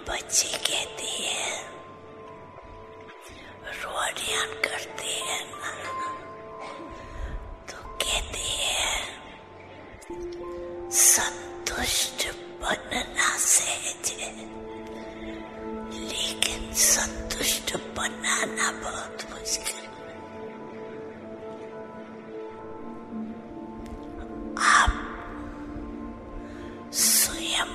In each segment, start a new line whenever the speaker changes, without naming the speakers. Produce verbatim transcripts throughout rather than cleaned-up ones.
बच्चे कहते हैं, रोटियां करते हैं ना, तो कहते हैं संतुष्ट बनना सहज है, लेकिन संतुष्ट बनाना बहुत मुश्किल। आप स्वयं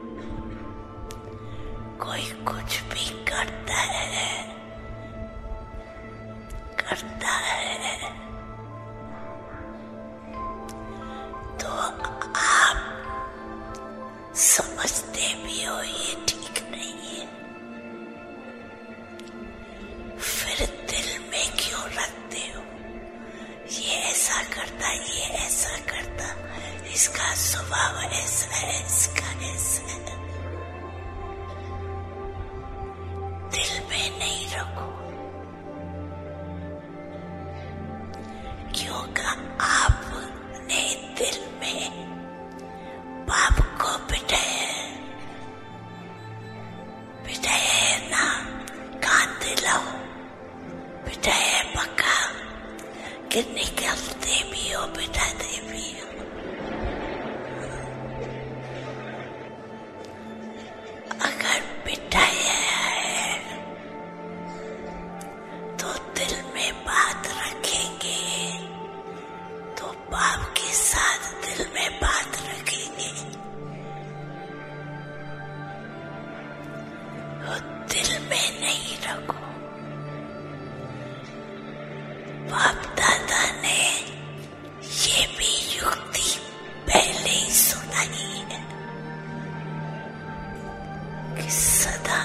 कोई कुछ भी करता है करता है तो आप समझते भी हो ये ठीक नहीं है, फिर दिल में क्यों रखते हो? ये ऐसा करता, ये ऐसा करता, इसका स्वभाव ऐसा है, इसका ऐसा है। दिल में नहीं रखो, क्योंकि आपने दिल में पाप को बिठाया बिठाया ना, कान दिलाओ, बिठाया पक्का कि निकलते भी हो, बिठाते भी हो। अगर बिठाया है तो दिल में बात रखेंगे, तो बाप के साथ दिल में बात रखेंगे, और दिल में नहीं रखो। बाप दादा ने ये भी युक्ति पहले ही सुनाई है कि सदा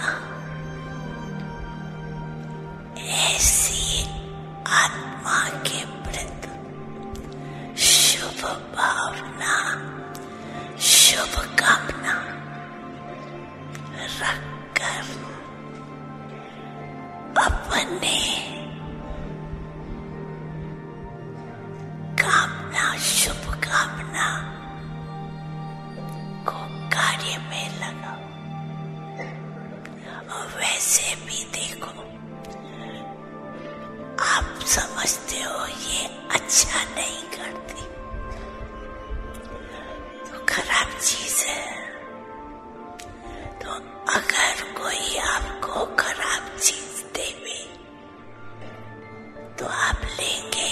ऐसी आत्मा के प्रति शुभ भावना, शुभ कामना रखकर अपने कामना, शुभ कामना को कार्य में लगाओ। और वैसे भी देखो, आप समझते हो ये अच्छा नहीं करती, तो खराब चीज है। तो अगर कोई आपको खराब चीज देवे तो आप लेंगे?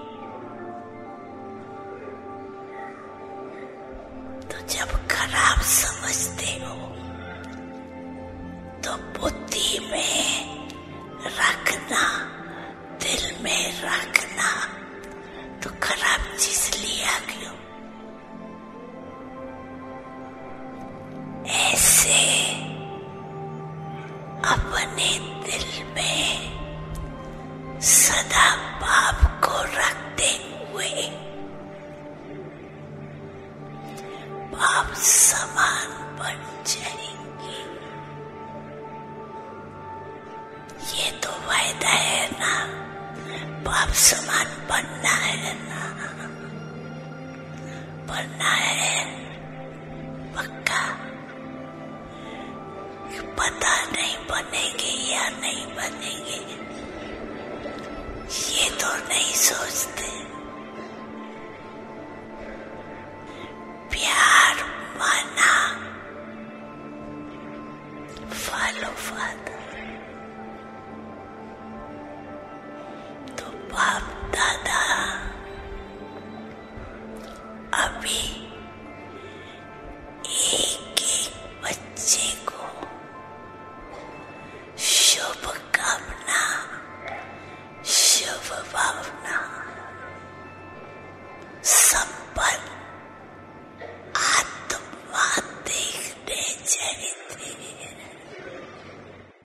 तो जब खराब समझते हो तो बुद्धि में रखना, दिल में रखना, तो खराब चीज लिया क्यों? ऐसे अपने दिल में सदा पाप को रखते हुए पाप समान बन जाएंगे। ये तो वायदा है ना, पाप समान बनना है ना, बनना है पक्का। पता नहीं बनेंगे या नहीं बनेंगे, ये तो नहीं सोचते। प्यार माना, फॉलो फादर, तो बाप दादा अभी